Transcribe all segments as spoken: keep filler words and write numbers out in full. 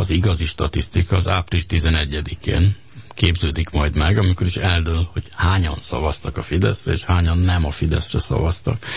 az igazi statisztika az április tizenegyedikén képződik majd meg, amikor is eldől, hogy hányan szavaztak a Fideszre, és hányan nem a Fideszre szavaztak.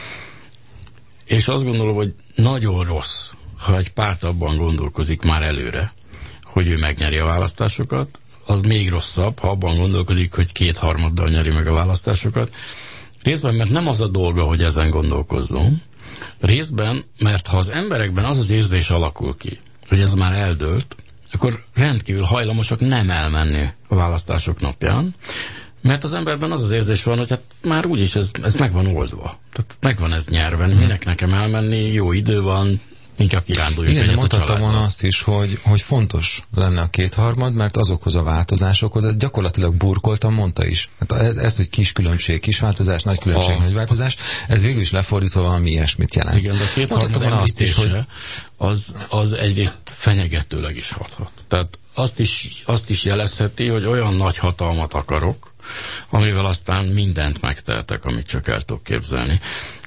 És azt gondolom, hogy nagyon rossz, ha egy párt abban gondolkozik már előre, hogy ő megnyeri a választásokat, az még rosszabb, ha abban gondolkodik, hogy kétharmaddal nyeri meg a választásokat. Részben, mert nem az a dolga, hogy ezen gondolkozzon. Részben, mert ha az emberekben az az érzés alakul ki, hogy ez már eldőlt, akkor rendkívül hajlamosak nem elmenni a választások napján, mert az emberben az az érzés van, hogy hát már úgyis ez, ez meg van oldva. Tehát megvan ez nyerven, minek nekem elmenni, jó idő van, inkább kiránduljunk egyet a családban. Igen, mondhattam volna azt is, hogy, hogy fontos lenne a kétharmad, mert azokhoz a változásokhoz, ez gyakorlatilag burkoltan mondta is. Hát ez, ez, hogy kis különbség, kis változás, nagy különbség, a, nagy változás, ez végül is lefordítva valami ilyesmit jelent. Igen, de a kétharmad említése, hogy az, az egyrészt fenyegetőleg is hathat. Tehát azt is, azt is jelezheti, hogy olyan nagy hatalmat akarok, amivel aztán mindent megtehetek, amit csak el tudok képzelni.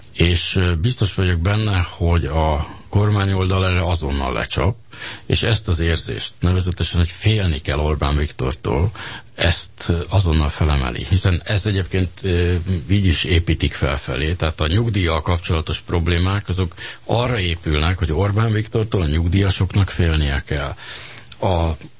És biztos vagyok benne, hogy a kormányoldal erre azonnal lecsap, és ezt az érzést, nevezetesen, hogy félni kell Orbán Viktortól, ezt azonnal felemeli, hiszen ez egyébként így is építik felfelé, tehát a nyugdíjjal kapcsolatos problémák azok arra épülnek, hogy Orbán Viktortól a nyugdíjasoknak félnie kell. A,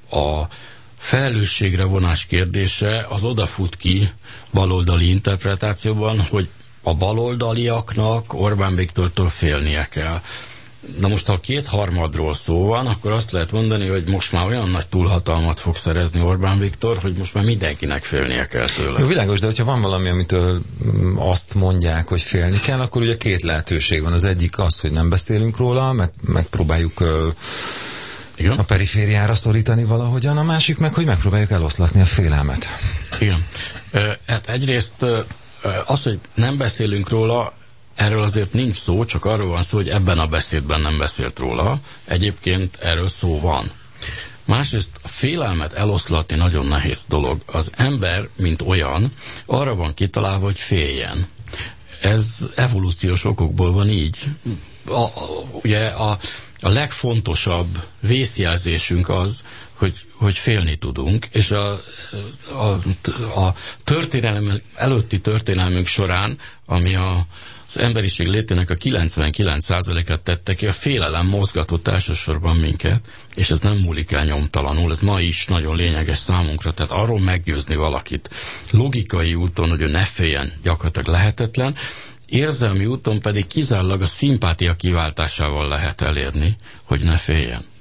a felelősségre vonás kérdése az odafut ki baloldali interpretációban, hogy a baloldaliaknak Orbán Viktortól félnie kell. Na most, ha a kétharmadról szó van, akkor azt lehet mondani, hogy most már olyan nagy túlhatalmat fog szerezni Orbán Viktor, hogy most már mindenkinek félnie kell tőle. Jó, világos, de hogyha van valami, amitől azt mondják, hogy félni kell, akkor ugye két lehetőség van. Az egyik az, hogy nem beszélünk róla, meg, megpróbáljuk uh, Igen? a perifériára szorítani valahogyan, a másik meg, hogy megpróbáljuk eloszlatni a félelmet. Igen. Hát egyrészt az, hogy nem beszélünk róla, erről azért nincs szó, csak arról van szó, hogy ebben a beszédben nem beszélt róla. Egyébként erről szó van. Másrészt a félelmet eloszlatni nagyon nehéz dolog. Az ember, mint olyan, arra van kitalálva, hogy féljen. Ez evolúciós okokból van így. A, a, ugye a, a legfontosabb vészjelzésünk az, hogy, hogy félni tudunk, és a, a, a történelem, előtti történelmünk során, ami a az emberiség létének a kilencvenkilenc százalékát tette ki, a félelem mozgatott elsősorban minket, és ez nem múlik el nyomtalanul, ez ma is nagyon lényeges számunkra, tehát arról meggyőzni valakit logikai úton, hogy ő ne féljen, gyakorlatilag lehetetlen, érzelmi úton pedig kizárólag a szimpátia kiváltásával lehet elérni, hogy ne féljen.